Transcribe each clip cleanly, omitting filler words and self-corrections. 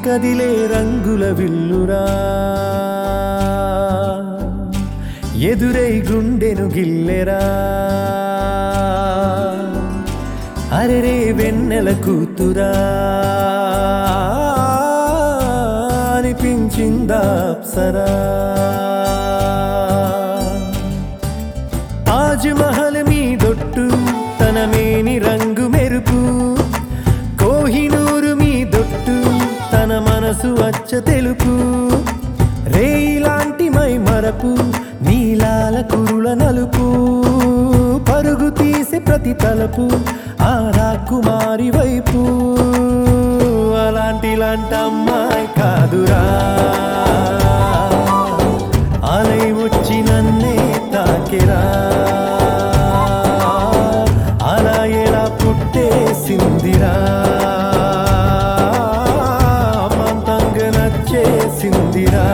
కదిలే రంగుల విల్లురా ఎదురై గుండెను గిల్లెరా అరెరే వెన్నెల కూతురా అనిపించిందా అప్సరా తాజ్ మహల్ మీదొట్టు తన మేని రంగు మెరుపు కోహినూరు మీదొట్టు తన మనసు అచ్చ తెలుపు రేయిలాంటి మై మరపు నీలాల కురుల నలుపు పరుగు తీసి ప్రతి తలపు ఆ రాకుమారి వైపు అలాంటి అమ్మాయి కాదురా అలై వచ్చి నన్నే తాకిరా అలా ఎలా పుట్టేసిందిరా అమంతంగా నచ్చేసిందిరా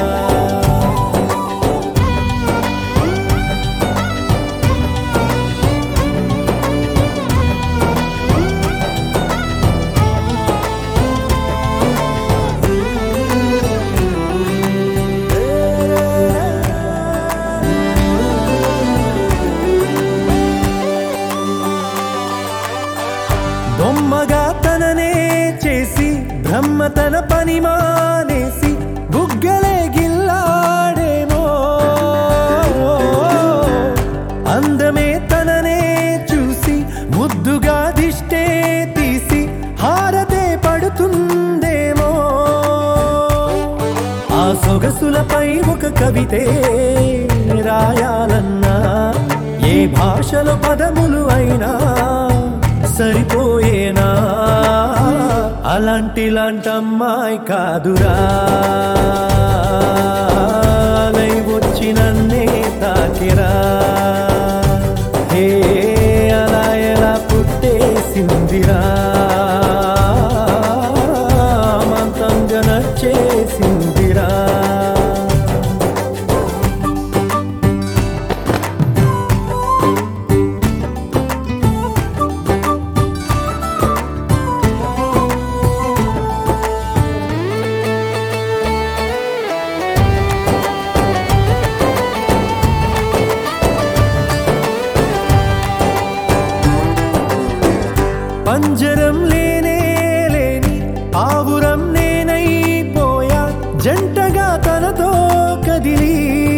బొమ్మగా తననే చేసి బ్రహ్మ తన పని మానేసి బుగ్గలే గిల్లాడేమో అందమే తననే చూసి ముద్దుగా దిష్టే తీసి హారతే పడుతుందేమో ఆ సొగసులపై ఒక కవితే రాయాలన్నా ఏ భాషలో పదములు అయినా సరిపోయేనా అలాంటి అమ్మాయి కాదురా అలై వచ్చి నన్నే తాకిరా హే అలా ఎలా పుట్టేసిందిరా అమంతంగా నచ్చేసిందిరా పంజరం లేనే లేని ఆవురం నేనైపోయా జంటగా తనతో కదిలి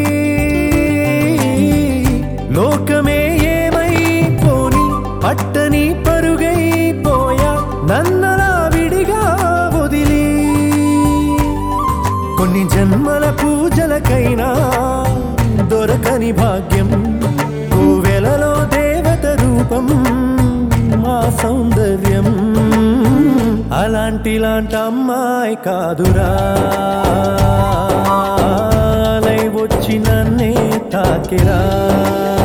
లోకమే ఏమైపోని పట్టని పరుగైపోయా నన్నలా విడిగా వదిలి కొన్ని జన్మల పూజలకైనా దొరకని భాగ్యం కోవెలలో దేవత రూపం మా సౌందర్యం అలాంటి అమ్మాయి కాదురా అలై వచ్చి నన్నే తాకిరా